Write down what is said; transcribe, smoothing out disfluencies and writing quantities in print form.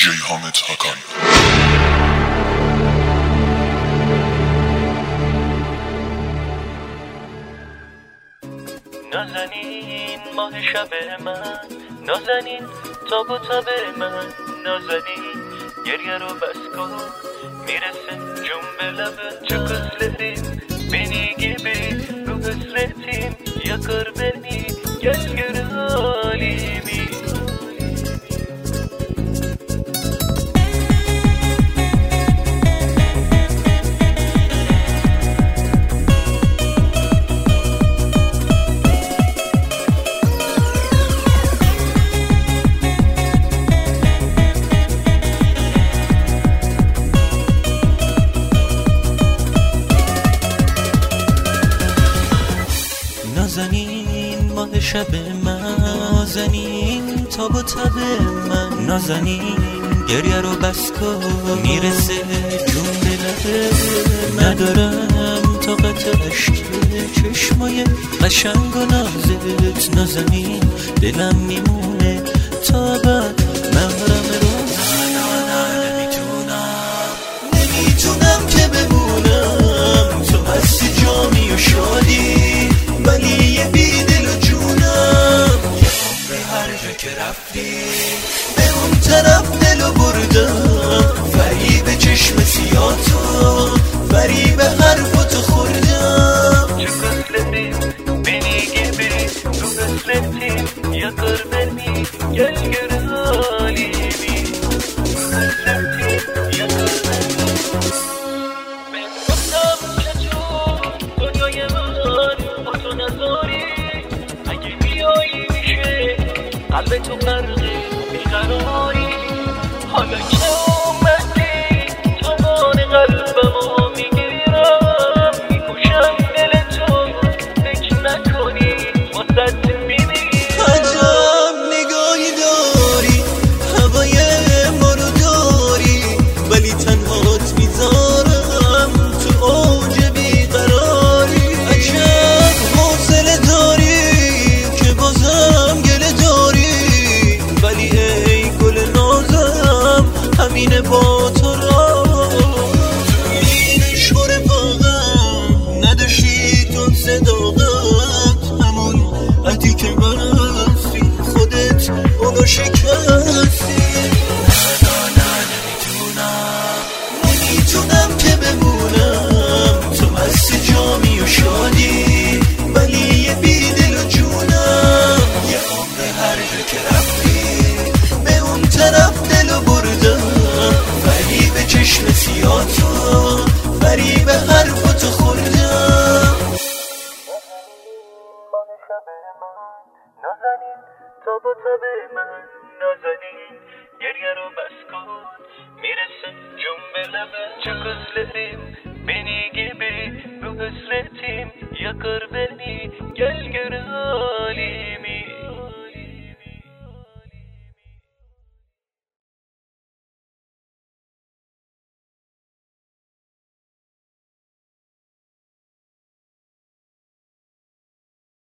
حامد حقانی. نازنین ماه شب من، نازنین تاب و تب من، نازنین گریه رو بس کن میرسه جون به لبه چه کسلریم بینی گیبی رو حسرتیم یکر بینی گل حالیمی نازنین ماه شب من، نازنین تاب و تب من، نازنین گریه رو بس کن میرسه جون به لبه ندارم طاقت عشق چشمای قشنگ و نازت، نازنین دلم میمونه تا بعد محرم روز نمیتونم که بمونم تو هستی جامی و شادی ولی یه بیدل و جونم یه عمر هر جا که رفتی به اون طرف دل و بردم فریب چشم سیاتو فریب حرفاتو خوردم چه کسلریم بینی گیبی رو حسرتیم یکر بینی گل حالیمی حسرتیم یکر بینی من گفتم که تو دنیای من با تو نذاری اگه بیایی میشه قلب تو غرقه بیقراری حالا که اومدی تمام قلبمو میگیرم میکشم دل تو فکر نکنی واسه میمیرم عجب نگاهی داری هوای ما رو داری ولی تنهات میذارم تو اوج بیقراری عجب حوصله داری که بازم گله داری ولی ای گل نازم همینه با تو را تو این شور واقعا نداشتی تو صداقت همون عدی که برسی خودت اونو شکستی نمیتونم که بمونم تو هستی جامی و شادی ولی یه بیدل و جونم یه عمر هر جا که رفتی به اون طرف دل و بردم فریب چشم سیاتو فریب حرفاتو خوردم نازنین تاب و تب من، نازنین گریه رو بس کن میرسه جون به لبه چه کسلریم بینی گیبی رو حسرتیم یکر بینی گل حالیمی